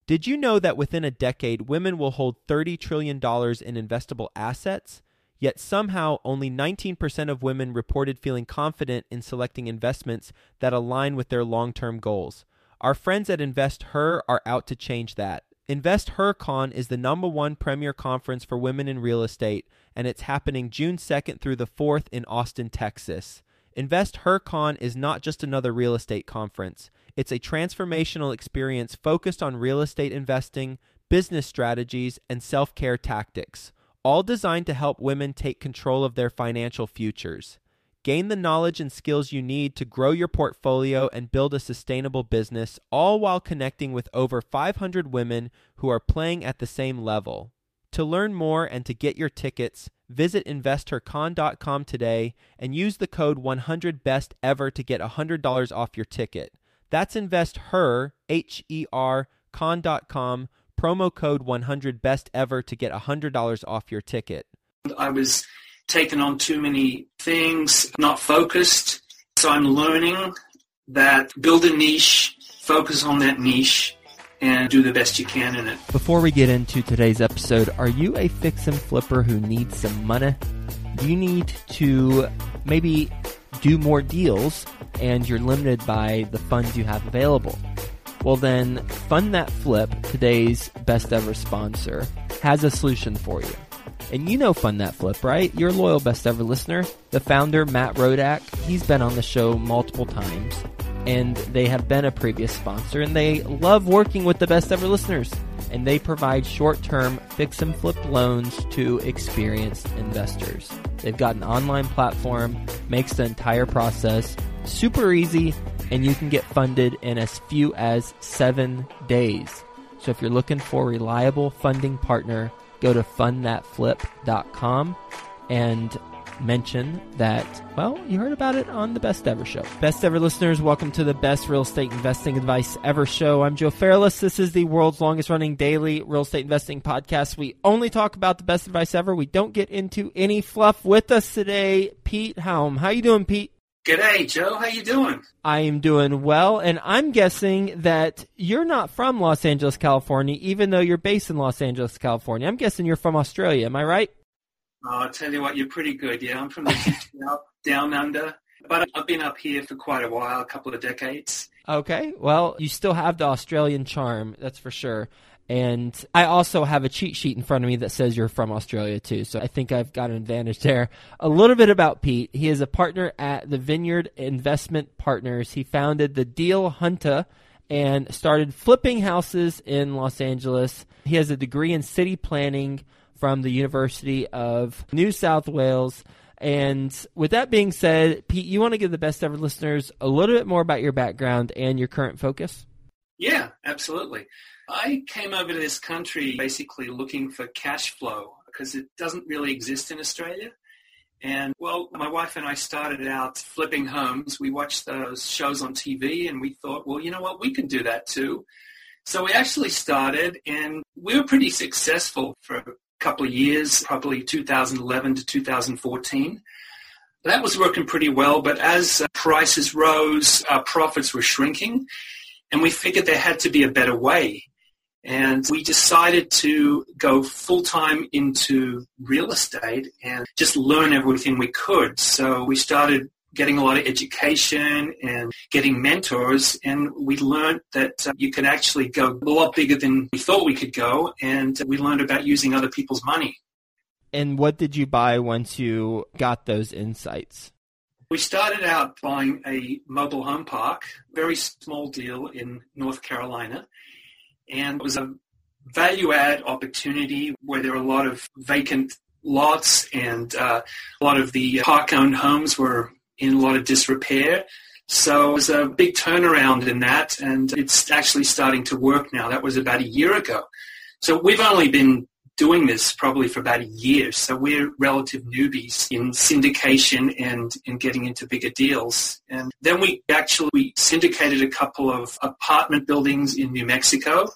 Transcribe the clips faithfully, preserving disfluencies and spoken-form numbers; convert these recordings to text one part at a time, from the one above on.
Did you know that within a decade, women will hold thirty trillion dollars in investable assets? Yet somehow only nineteen percent of women reported feeling confident in selecting investments that align with their long-term goals. Our friends at InvestHer are out to change that. InvestHerCon is the number one premier conference for women in real estate, and it's happening June second through the fourth in Austin, Texas. InvestHerCon is not just another real estate conference. It's a transformational experience focused on real estate investing, business strategies, and self-care tactics, all designed to help women take control of their financial futures. Gain the knowledge and skills you need to grow your portfolio and build a sustainable business, all while connecting with over five hundred women who are playing at the same level. To learn more and to get your tickets, visit Invest Her Con dot com today and use the code one hundred best ever to get one hundred dollars off your ticket. That's InvestHer, H E R, con dot com, promo code one hundred best ever to get one hundred dollars off your ticket. I was taking on too many things, not focused. So I'm learning that build a niche, focus on that niche, and do the best you can in it. Before we get into today's episode, are you a fix and flipper who needs some money? Do you need to maybe do more deals and you're limited by the funds you have available? Well then, Fund That Flip, today's best ever sponsor, has a solution for you. And you know Fund That Flip, right? You're a loyal best ever listener. The founder, Matt Rodak, he's been on the show multiple times, and they have been a previous sponsor, and they love working with the best ever listeners. And they provide short-term fix and flip loans to experienced investors. They've got an online platform, makes the entire process super easy, and you can get funded in as few as seven days. So if you're looking for a reliable funding partner, go to fund that flip dot com and mention that, well, you heard about it on the Best Ever Show. Best Ever listeners, welcome to the Best Real Estate Investing Advice Ever Show. I'm Joe Fairless. This is the world's longest running daily real estate investing podcast. We only talk about the best advice ever. We don't get into any fluff. With us today, Pete Halm. How you doing, Pete? G'day, Joe. How you doing? I am doing well, and I'm guessing that you're not from Los Angeles, California, even though you're based in Los Angeles, California. I'm guessing you're from Australia. Am I right? Oh, I'll tell you what, you're pretty good. Yeah, I'm from the down under, but I've been up here for quite a while, a couple of decades. Okay, well, you still have the Australian charm, that's for sure. And I also have a cheat sheet in front of me that says you're from Australia too, so I think I've got an advantage there. A little bit about Pete. He is a partner at the Vineyard Investment Partners. He founded the Deal Hunter and started flipping houses in Los Angeles. He has a degree in city planning from the University of New South Wales. And with that being said, Pete, you want to give the best ever listeners a little bit more about your background and your current focus? Yeah, absolutely. I came over to this country basically looking for cash flow because it doesn't really exist in Australia. And, well, my wife and I started out flipping homes. We watched those shows on T V and we thought, well, you know what, we can do that too. So we actually started and we were pretty successful for a couple of years, probably two thousand eleven to two thousand fourteen. That was working pretty well, but as prices rose, our profits were shrinking, and we figured there had to be a better way. And we decided to go full-time into real estate and just learn everything we could. So we started getting a lot of education and getting mentors, and we learned that uh, you could actually go a lot bigger than we thought we could go, and we learned about using other people's money. And what did you buy once you got those insights? We started out buying a mobile home park, very small deal in North Carolina. And it was a value-add opportunity where there were a lot of vacant lots and uh, a lot of the park-owned homes were in a lot of disrepair. So it was a big turnaround in that, and it's actually starting to work now. That was about a year ago. So we've only been doing this probably for about a year, so we're relative newbies in syndication and in getting into bigger deals. And then we actually we syndicated a couple of apartment buildings in New Mexico,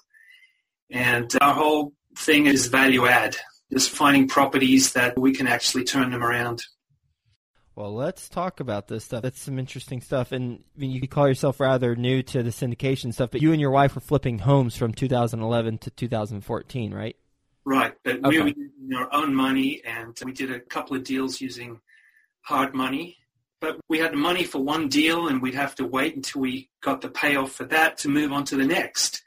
and our whole thing is value add, just finding properties that we can actually turn them around. Well, let's talk about this stuff. That's some interesting stuff. And I mean, you could call yourself rather new to the syndication stuff, but you and your wife were flipping homes from two thousand eleven to two thousand fourteen, right? Right. But Okay. we were using our own money, and we did a couple of deals using hard money. But we had the money for one deal, and we'd have to wait until we got the payoff for that to move on to the next.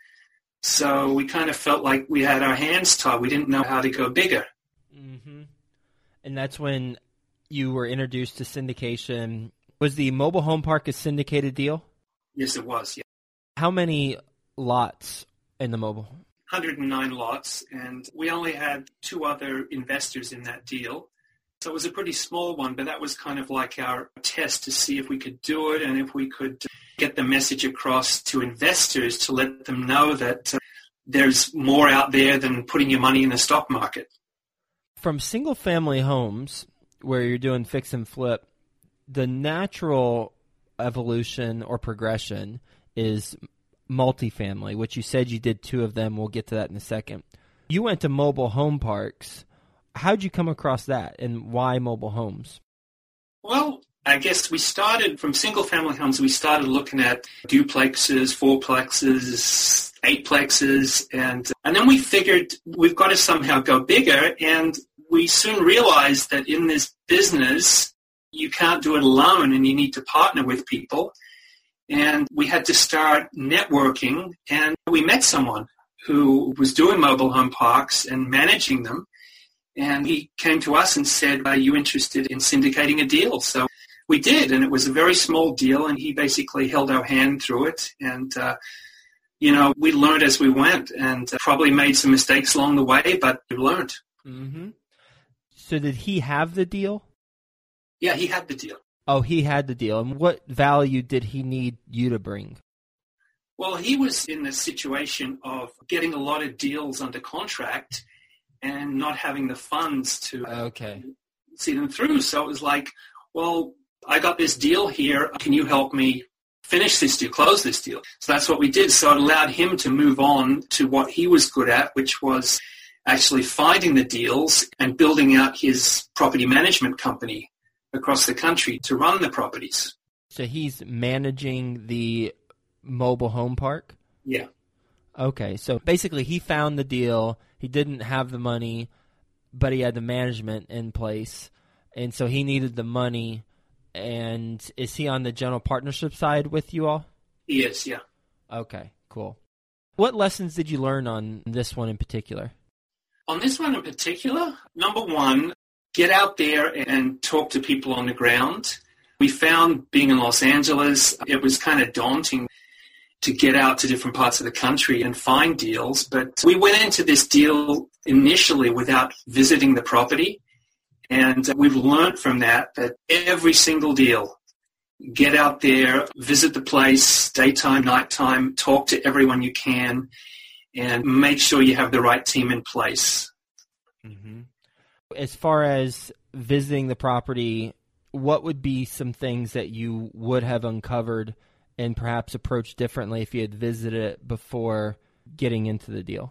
So we kind of felt like we had our hands tied. We didn't know how to go bigger. Mm-hmm. And that's when you were introduced to syndication. Was the mobile home park a syndicated deal? Yes, it was, yeah. How many lots in the mobile? one hundred nine lots, and we only had two other investors in that deal. So it was a pretty small one, but that was kind of like our test to see if we could do it and if we could get the message across to investors to let them know that uh, there's more out there than putting your money in the stock market. From single-family homes, where you're doing fix and flip, the natural evolution or progression is multifamily, which you said you did two of them. We'll get to that in a second. You went to mobile home parks. How'd you come across that, and why mobile homes? Well, I guess we started from single-family homes. We started looking at duplexes, fourplexes, eightplexes, and and then we figured we've got to somehow go bigger. And we soon realized that in this business, you can't do it alone, and you need to partner with people. And we had to start networking, and we met someone who was doing mobile home parks and managing them. And he came to us and said, are you interested in syndicating a deal? So we did, and it was a very small deal, and he basically held our hand through it. And, uh, you know, we learned as we went and uh, probably made some mistakes along the way, but we learned. Mm-hmm. So did he have the deal? Yeah, he had the deal. Oh, he had the deal. And what value did he need you to bring? Well, he was in the situation of getting a lot of deals under contract and not having the funds to Okay. see them through. So it was like, well, I got this deal here. Can you help me finish this deal, close this deal? So that's what we did. So it allowed him to move on to what he was good at, which was actually finding the deals and building out his property management company across the country to run the properties. So he's managing the mobile home park? Yeah. Okay, so basically he found the deal. He didn't have the money, but he had the management in place, and so he needed the money. And is he on the general partnership side with you all? He is, yeah. Okay, cool. What lessons did you learn on this one in particular? On this one in particular, number one, get out there and talk to people on the ground. We found being in Los Angeles, it was kind of daunting to get out to different parts of the country and find deals. But we went into this deal initially without visiting the property. And we've learned from that that every single deal, get out there, visit the place, daytime, nighttime, talk to everyone you can, and make sure you have the right team in place. Mm-hmm. As far as visiting the property, what would be some things that you would have uncovered and perhaps approached differently if you had visited it before getting into the deal?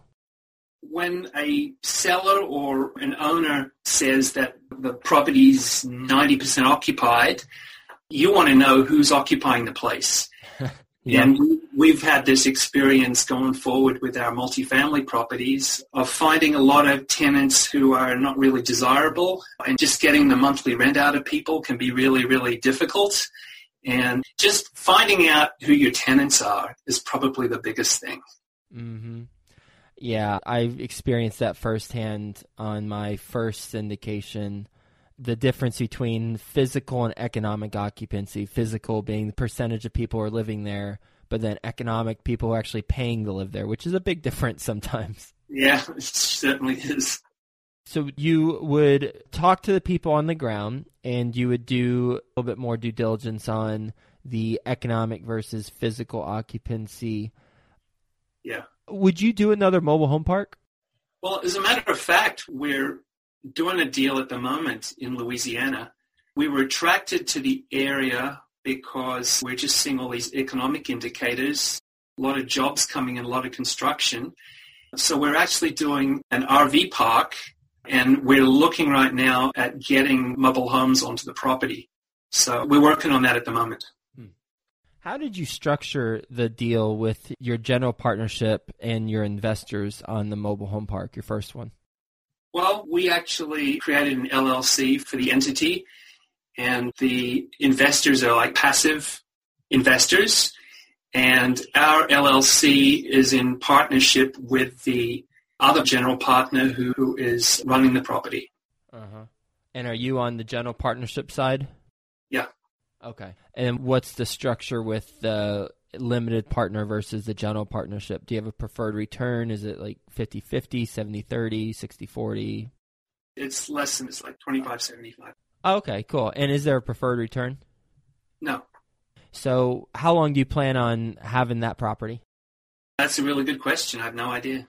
When a seller or an owner says that the property's ninety percent occupied, you want to know who's occupying the place. Yeah. And we've had this experience going forward with our multifamily properties of finding a lot of tenants who are not really desirable, and just getting the monthly rent out of people can be really, really difficult. And just finding out who your tenants are is probably the biggest thing. Mm-hmm. Yeah, I've experienced that firsthand on my first syndication. The difference between physical and economic occupancy, physical being the percentage of people who are living there, but then economic people who are actually paying to live there, which is a big difference sometimes. Yeah, it certainly is. So you would talk to the people on the ground, and you would do a little bit more due diligence on the economic versus physical occupancy. Yeah. Would you do another mobile home park? Well, as a matter of fact, we're doing a deal at the moment in Louisiana. We were attracted to the area because we're just seeing all these economic indicators, a lot of jobs coming in, a lot of construction. So we're actually doing an R V park, and we're looking right now at getting mobile homes onto the property. So we're working on that at the moment. How did you structure the deal with your general partnership and your investors on the mobile home park, your first one? Well, we actually created an L L C for the entity, and the investors are like passive investors, and our L L C is in partnership with the other general partner who, who is running the property. Uh-huh. And are you on the general partnership side? Yeah. Okay. And what's the structure with the limited partner versus the general partnership? Do you have a preferred return? Is it like fifty-fifty, seventy-thirty, sixty-forty? It's less than, it's like twenty-five seventy-five. Okay, cool. And is there a preferred return? No. So how long do you plan on having that property? That's a really good question. I have no idea.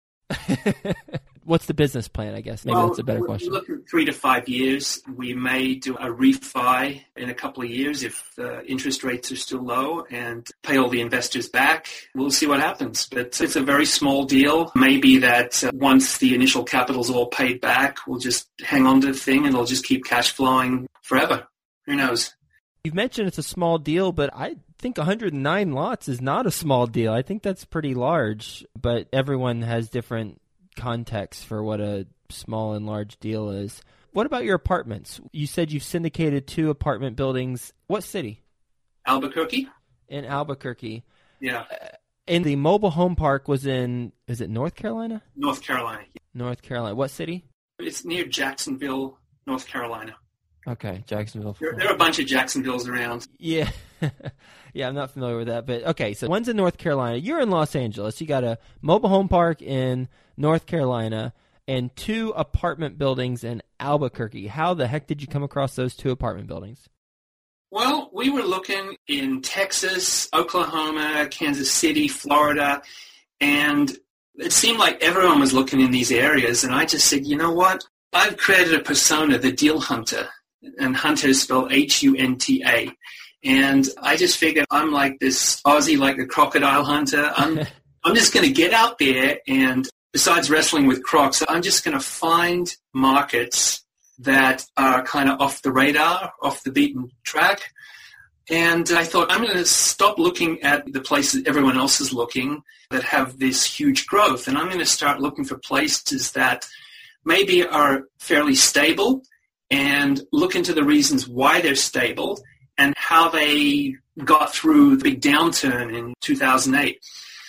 What's the business plan, I guess? Maybe well, that's a better question. We're looking at three to five years. We may do a refi in a couple of years if the interest rates are still low and pay all the investors back. We'll see what happens. But it's a very small deal. Maybe that uh, once the initial capital's all paid back, we'll just hang on to the thing and it'll just keep cash flowing forever. Who knows? You've mentioned it's a small deal, but I think one hundred nine lots is not a small deal. I think that's pretty large, but everyone has different context for what a small and large deal is. What about your apartments? You said you've syndicated two apartment buildings. What city? Albuquerque. In Albuquerque. Yeah. Uh, and the mobile home park was in, is it North Carolina? North Carolina. North Carolina. What city? It's near Jacksonville, North Carolina. Okay, Jacksonville. There, there are a bunch of Jacksonvilles around. Yeah. Yeah, I'm not familiar with that. But okay, so one's in North Carolina. You're in Los Angeles. You got a mobile home park in North Carolina and two apartment buildings in Albuquerque. How the heck did you come across those two apartment buildings? Well, we were looking in Texas, Oklahoma, Kansas City, Florida, and it seemed like everyone was looking in these areas. And I just said, you know what? I've created a persona, the deal hunter, and hunter is spelled H U N T A. And I just figured I'm like this Aussie, like a crocodile hunter. I'm I'm just going to get out there and besides wrestling with crocs, I'm just going to find markets that are kind of off the radar, off the beaten track. And I thought I'm going to stop looking at the places everyone else is looking that have this huge growth. And I'm going to start looking for places that maybe are fairly stable and look into the reasons why they're stable and how they got through the big downturn in two thousand eight.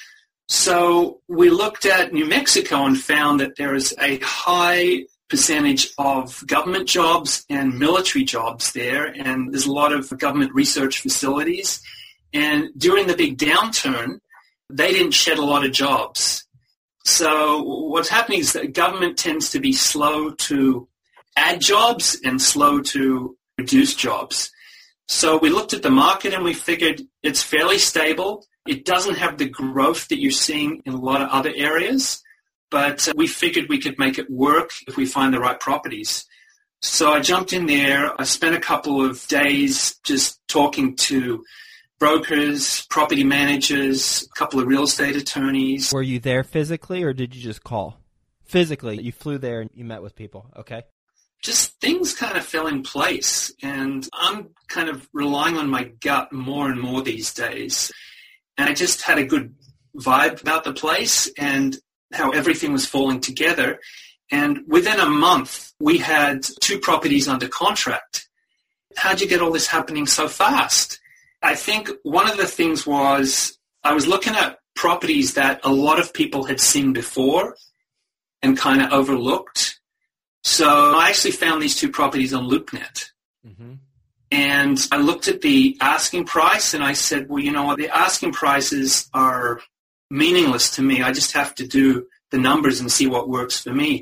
So we looked at New Mexico and found that there is a high percentage of government jobs and military jobs there, and there's a lot of government research facilities. And during the big downturn, they didn't shed a lot of jobs. So what's happening is that government tends to be slow to add jobs and slow to reduce jobs. So we looked at the market and we figured it's fairly stable. It doesn't have the growth that you're seeing in a lot of other areas, but we figured we could make it work if we find the right properties. So I jumped in there. I spent a couple of days just talking to brokers, property managers, a couple of real estate attorneys. Were you there physically or did you just call? Physically, you flew there and you met with people, okay? Just things kind of fell in place, and I'm kind of relying on my gut more and more these days. And I just had a good vibe about the place and how everything was falling together. And within a month, we had two properties under contract. How'd you get all this happening so fast? I think one of the things was I was looking at properties that a lot of people had seen before and kind of overlooked. So I actually found these two properties on LoopNet. Mm-hmm. And I looked at the asking price and I said, well, you know what, the asking prices are meaningless to me. I just have to do the numbers and see what works for me.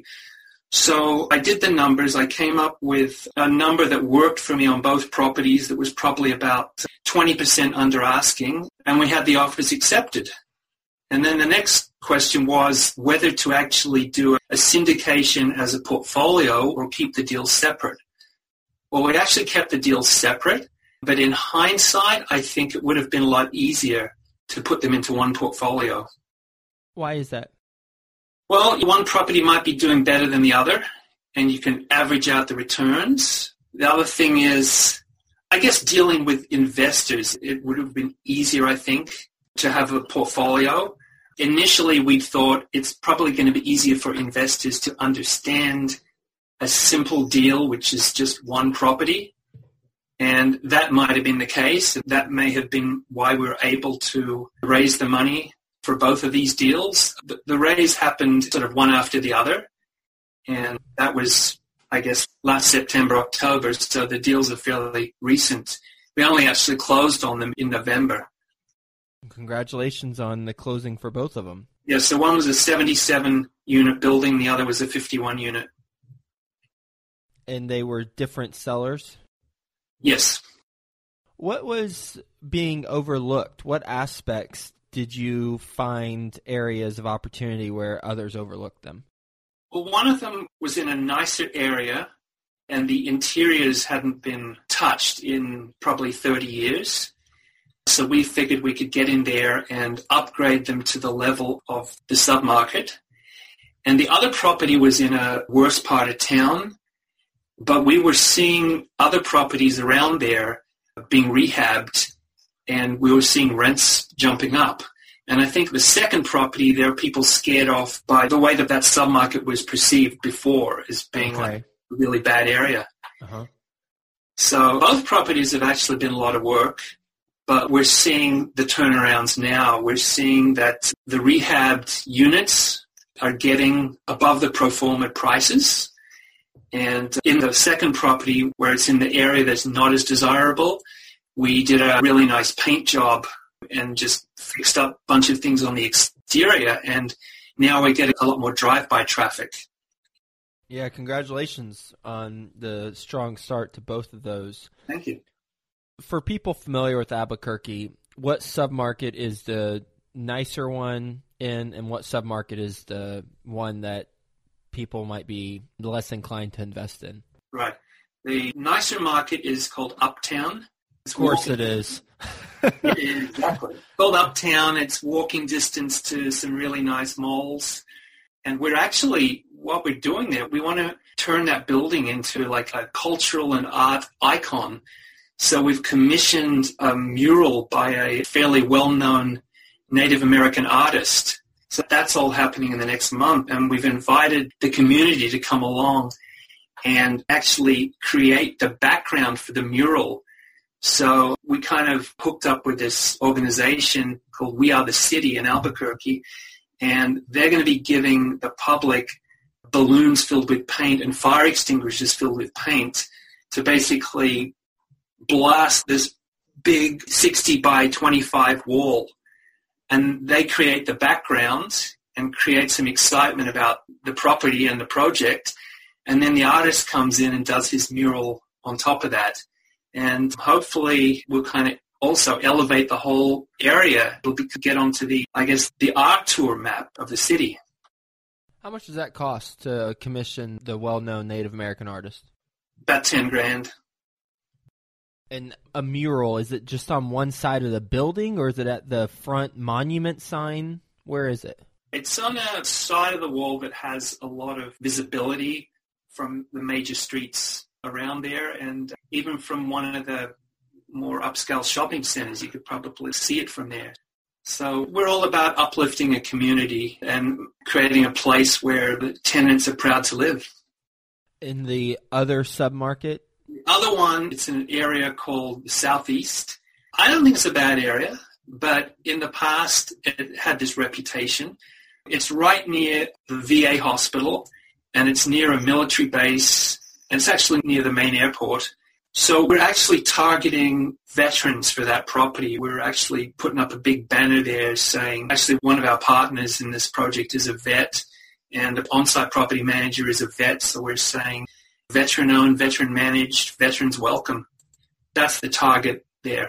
So I did the numbers. I came up with a number that worked for me on both properties that was probably about twenty percent under asking, and we had the offers accepted. And then the next question was whether to actually do a syndication as a portfolio or keep the deals separate. Well, we actually kept the deals separate, but in hindsight, I think it would have been a lot easier to put them into one portfolio. Why is that? Well, one property might be doing better than the other, and you can average out the returns. The other thing is I guess dealing with investors, it would have been easier, I think, to have a portfolio. Initially, we thought it's probably going to be easier for investors to understand a simple deal, which is just one property. And that might have been the case. That may have been why we were able to raise the money for both of these deals. The, the raise happened sort of one after the other. And that was, I guess, last September, October. So the deals are fairly recent. We only actually closed on them in November. Congratulations on the closing for both of them. Yeah, so one was a seventy-seven unit building. The other was a fifty-one unit. And they were different sellers? Yes. What was being overlooked? What aspects did you find areas of opportunity where others overlooked them? Well, one of them was in a nicer area, and the interiors hadn't been touched in probably thirty years. So we figured we could get in there and upgrade them to the level of the submarket. And the other property was in a worse part of town, but we were seeing other properties around there being rehabbed, and we were seeing rents jumping up. And I think the second property, there are people scared off by the way that that submarket was perceived before as being okay. like a really bad area. Uh-huh. So both properties have actually been a lot of work, but we're seeing the turnarounds now. We're seeing that the rehabbed units are getting above the pro forma prices. And in the second property, where it's in the area that's not as desirable, we did a really nice paint job and just fixed up a bunch of things on the exterior, and now we get a lot more drive-by traffic. Yeah, congratulations on the strong start to both of those. Thank you. For people familiar with Albuquerque, what submarket is the nicer one in, and what submarket is the one that people might be less inclined to invest in? Right. The nicer market is called Uptown. It's of course walking, it is. It is, exactly. Called Uptown. It's walking distance to some really nice malls. And we're actually, what we're doing there, we want to turn that building into like a cultural and art icon. So we've commissioned a mural by a fairly well-known Native American artist. So that's all happening in the next month. And we've invited the community to come along and actually create the background for the mural. So we kind of hooked up with this organization called We Are the City in Albuquerque, and they're going to be giving the public balloons filled with paint and fire extinguishers filled with paint to basically blast this big sixty by twenty-five wall. And they create the background and create some excitement about the property and the project. And then the artist comes in and does his mural on top of that. And hopefully we'll kind of also elevate the whole area. We'll be, get onto the, I guess, the art tour map of the city. How much does that cost to commission the well-known Native American artist? About ten grand. And a mural, is it just on one side of the building, or is it at the front monument sign? Where is it? It's on a side of the wall that has a lot of visibility from the major streets around there, and even from one of the more upscale shopping centers, you could probably see it from there. So we're all about uplifting a community and creating a place where the tenants are proud to live. In the other submarket? The other one, it's in an area called the Southeast. I don't think it's a bad area, but in the past it had this reputation. It's right near the V A hospital, and it's near a military base, and it's actually near the main airport. So we're actually targeting veterans for that property. We're actually putting up a big banner there saying, actually one of our partners in this project is a vet, and the on-site property manager is a vet, so we're saying veteran-owned, veteran-managed, veterans welcome. That's the target there.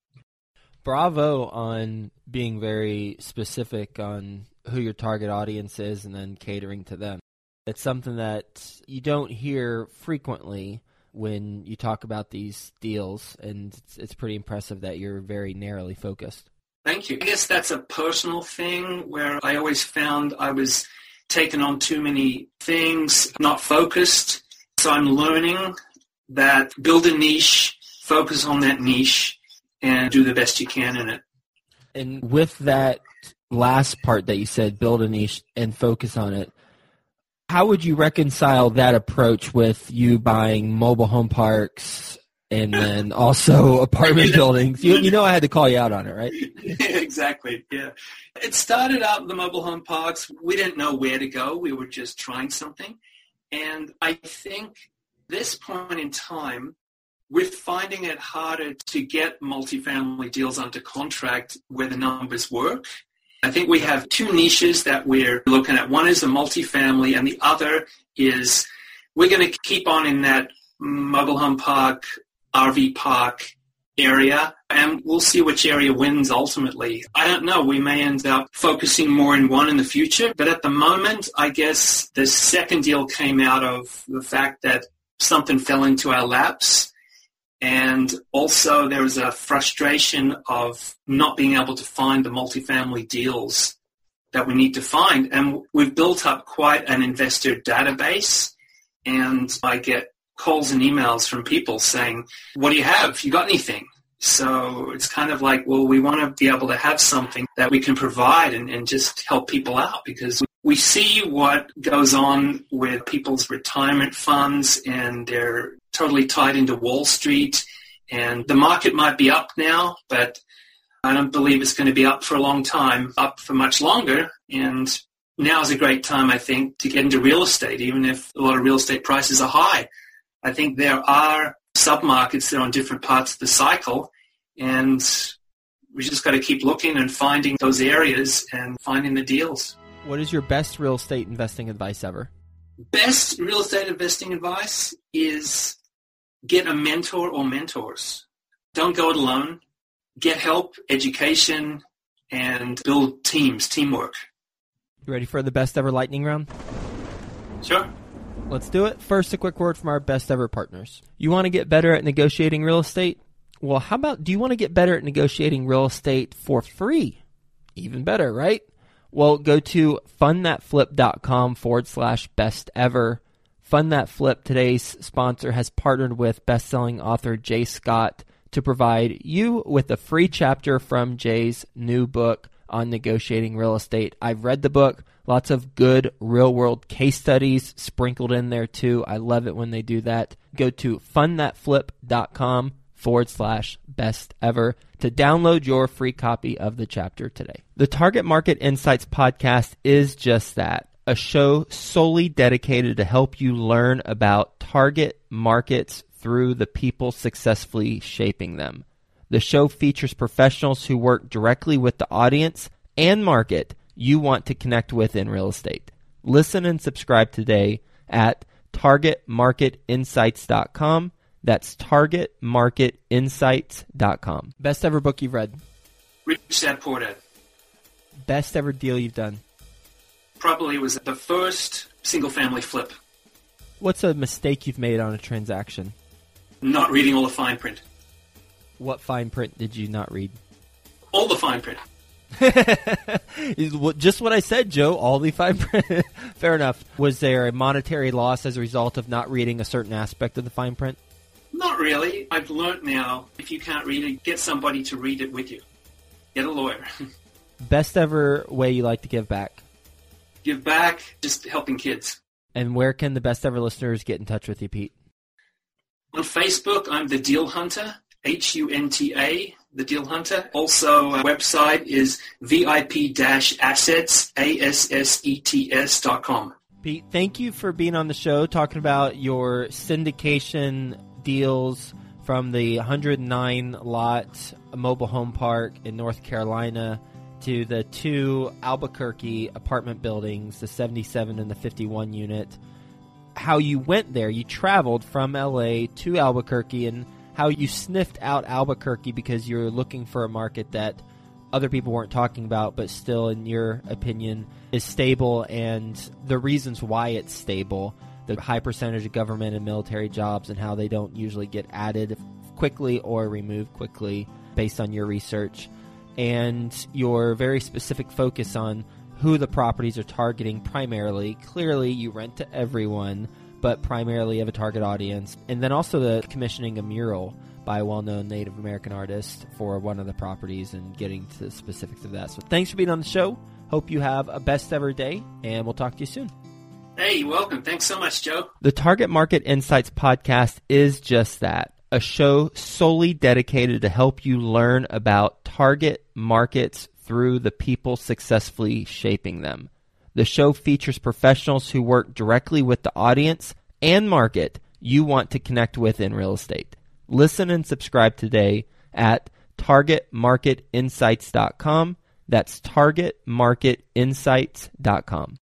Bravo on being very specific on who your target audience is and then catering to them. It's something that you don't hear frequently when you talk about these deals, and it's, it's pretty impressive that you're very narrowly focused. Thank you. I guess that's a personal thing where I always found I was taking on too many things, not focused. So I'm learning that build a niche, focus on that niche and do the best you can in it. And with that last part that you said, build a niche and focus on it, how would you reconcile that approach with you buying mobile home parks and then also apartment buildings? You, you know I had to call you out on it, right? Yeah, exactly, yeah. It started out the mobile home parks. We didn't know where to go. We were just trying something. And I think this point in time, we're finding it harder to get multifamily deals under contract where the numbers work. I think we have two niches that we're looking at. One is the multifamily, and the other is we're going to keep on in that mobile home park, R V park area, and we'll see which area wins ultimately. I don't know. We may end up focusing more in one in the future, but at the moment, I guess the second deal came out of the fact that something fell into our laps. And also there was a frustration of not being able to find the multifamily deals that we need to find. And we've built up quite an investor database. And I get calls and emails from people saying, what do you have? You got anything? So it's kind of like, well, we want to be able to have something that we can provide and, and just help people out, because we see what goes on with people's retirement funds, and they're totally tied into Wall Street, and the market might be up now, but I don't believe it's going to be up for a long time, up for much longer. And now is a great time, I think, to get into real estate, even if a lot of real estate prices are high. I think there are sub-markets that are on different parts of the cycle, and we just got to keep looking and finding those areas and finding the deals. What is your best real estate investing advice ever? Best real estate investing advice is get a mentor or mentors. Don't go it alone. Get help, education, and build teams, teamwork. You ready for the best ever lightning round? Sure. Let's do it. First, a quick word from our best ever partners. You want to get better at negotiating real estate? Well, how about, do you want to get better at negotiating real estate for free? Even better, right? Well, go to fundthatflip.com forward slash best ever. Fund That Flip, today's sponsor, has partnered with best-selling author Jay Scott to provide you with a free chapter from Jay's new book on negotiating real estate. I've read the book. Lots of good real-world case studies sprinkled in there, too. I love it when they do that. Go to fundthatflip.com forward slash best ever to download your free copy of the chapter today. The Target Market Insights podcast is just that, a show solely dedicated to help you learn about target markets through the people successfully shaping them. The show features professionals who work directly with the audience and market you want to connect with in real estate. Listen and subscribe today at target market insights dot com. That's target market insights dot com. Best ever book you've read? Rich Dad Poor Dad. Best ever deal you've done? Probably was the first single-family flip. What's a mistake you've made on a transaction? Not reading all the fine print. What fine print did you not read? All the fine print. Just what I said, Joe. All the fine print. Fair enough. Was there a monetary loss as a result of not reading a certain aspect of the fine print? Not really. I've learned now, if you can't read it, get somebody to read it with you. Get a lawyer. Best ever way you like to give back? Give back, just helping kids. And where can the best ever listeners get in touch with you, Pete? On Facebook, I'm The Deal Hunter, H U N T A, The Deal Hunter. Also, our website is V I P assets, A S S E T S dot com. Pete, thank you for being on the show, talking about your syndication deals from the one hundred nine lot mobile home park in North Carolina to the two Albuquerque apartment buildings, the seventy-seven and the fifty-one unit. How you went there, you traveled from L A to Albuquerque, and how you sniffed out Albuquerque because you were looking for a market that other people weren't talking about, but still, in your opinion, is stable, and the reasons why it's stable, the high percentage of government and military jobs and how they don't usually get added quickly or removed quickly based on your research, and your very specific focus on who the properties are targeting primarily. Clearly, you rent to everyone, but primarily have a target audience. And then also the commissioning a mural by a well-known Native American artist for one of the properties and getting to the specifics of that. So thanks for being on the show. Hope you have a best ever day, and we'll talk to you soon. Hey, you're welcome. Thanks so much, Joe. The Target Market Insights podcast is just that, a show solely dedicated to help you learn about target markets through the people successfully shaping them. The show features professionals who work directly with the audience and market you want to connect with in real estate. Listen and subscribe today at target market insights dot com. That's target market insights dot com.